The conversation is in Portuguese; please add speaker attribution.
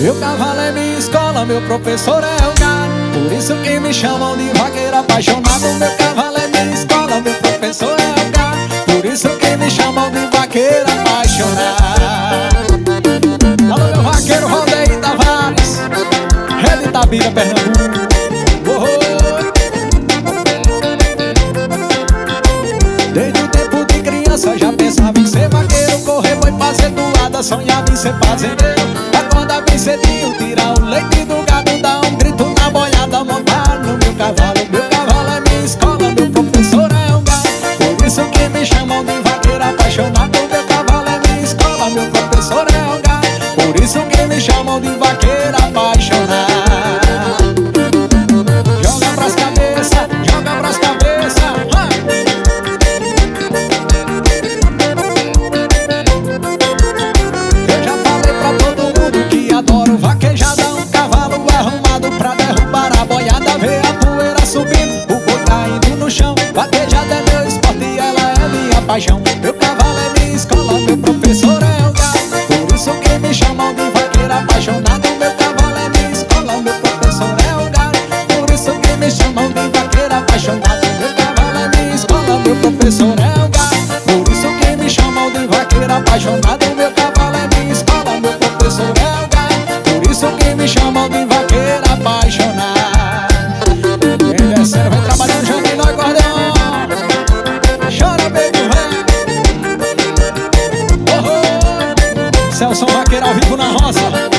Speaker 1: Meu cavalo é minha escola, meu professor é o gado. Por isso que me chamam de vaqueiro apaixonado. Meu cavalo é minha escola, meu professor é o gado. Por isso que me chamam de vaqueiro apaixonado. Alô, meu vaqueiro Rodeio Tavares, Rede Itabira, Pernambuco. Desde o tempo de criança já pensava em ser vaqueiro. Correr foi fazer toada, sonhava em ser fazendeiro. Acorda bem cedinho, tirar o leite do gado, dar um grito na boiada, montar no meu cavalo. Meu cavalo é minha escola, meu professor é um gado. Por isso que me chamam de vaqueiro apaixonado. Meu cavalo é minha escola, meu professor é um gado. Por isso que me chamam de vaqueiro apaixonado. Joga pras cabeças, joga pras cabeças. Adoro vaquejada, um cavalo arrumado pra derrubar a boiada. Vê a poeira subindo, o boi caindo no chão. Vaquejada é meu esporte e ela é minha paixão. Meu cavalo é minha escola, meu professor é o gado. Por isso que me chamam de vaqueiro apaixonado. Meu cavalo é minha escola, meu professor é o gado. Por isso que me chamam de vaqueiro apaixonado. Meu cavalo é minha escola, meu professor é o gado. Por isso que me chamam de vaqueiro apaixonado. Meu cavalo é minha escola, meu professor é o gado. Por isso que me chamam de vaqueiro apaixonado. Quem descer vai trabalhando junto no acordeão. Chora, baby, vem. Oh, oh. Celso Vaqueiro ao vivo na roça.